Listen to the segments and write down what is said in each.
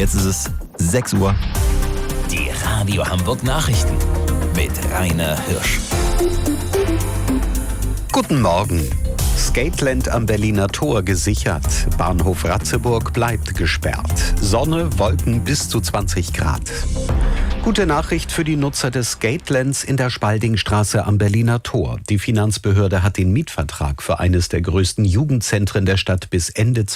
Jetzt ist es 6 Uhr. Die Radio Hamburg Nachrichten mit Rainer Hirsch. Guten Morgen. Skateland am Berliner Tor gesichert. Bahnhof Ratzeburg bleibt gesperrt. Sonne, Wolken bis zu 20 Grad. Gute Nachricht für die Nutzer des Skatelands in der Spaldingstraße am Berliner Tor. Die Finanzbehörde hat den Mietvertrag für eines der größten Jugendzentren der Stadt bis Ende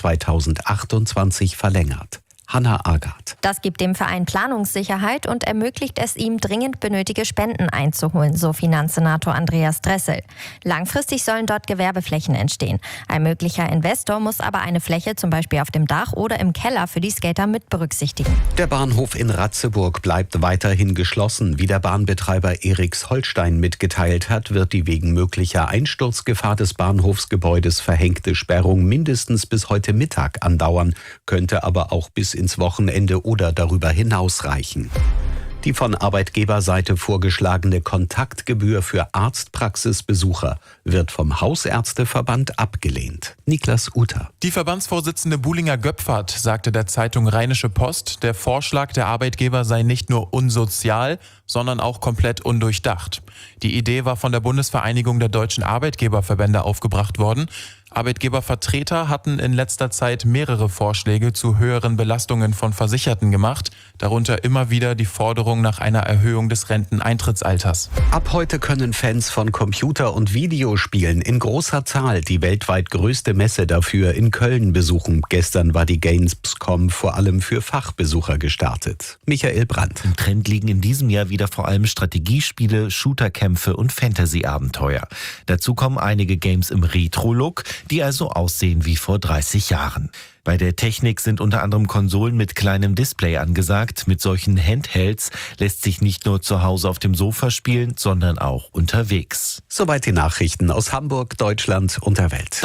2028 verlängert. Hanna Agath. Das gibt dem Verein Planungssicherheit und ermöglicht es ihm, dringend benötigte Spenden einzuholen, so Finanzsenator Andreas Dressel. Langfristig sollen dort Gewerbeflächen entstehen. Ein möglicher Investor muss aber eine Fläche zum Beispiel auf dem Dach oder im Keller für die Skater mit berücksichtigen. Der Bahnhof in Ratzeburg bleibt weiterhin geschlossen. Wie der Bahnbetreiber Eriks Holstein mitgeteilt hat, wird die wegen möglicher Einsturzgefahr des Bahnhofsgebäudes verhängte Sperrung mindestens bis heute Mittag andauern, könnte aber auch bis ins Wochenende oder darüber hinaus reichen. Die von Arbeitgeberseite vorgeschlagene Kontaktgebühr für Arztpraxisbesucher wird vom Hausärzteverband abgelehnt. Niklas Uter. Die Verbandsvorsitzende Buhlinger Göpfert sagte der Zeitung Rheinische Post, der Vorschlag der Arbeitgeber sei nicht nur unsozial, sondern auch komplett undurchdacht. Die Idee war von der Bundesvereinigung der deutschen Arbeitgeberverbände aufgebracht worden. Arbeitgebervertreter hatten in letzter Zeit mehrere Vorschläge zu höheren Belastungen von Versicherten gemacht, darunter immer wieder die Forderung nach einer Erhöhung des Renteneintrittsalters. Ab heute können Fans von Computer- und Videospielen in großer Zahl die weltweit größte Messe dafür in Köln besuchen. Gestern war die Gamescom vor allem für Fachbesucher gestartet. Michael Brandt. Im Trend liegen in diesem Jahr wieder vor allem Strategiespiele, Shooterkämpfe und Fantasy-Abenteuer. Dazu kommen einige Games im Retro-Look, die also aussehen wie vor 30 Jahren. Bei der Technik sind unter anderem Konsolen mit kleinem Display angesagt. Mit solchen Handhelds lässt sich nicht nur zu Hause auf dem Sofa spielen, sondern auch unterwegs. Soweit die Nachrichten aus Hamburg, Deutschland und der Welt.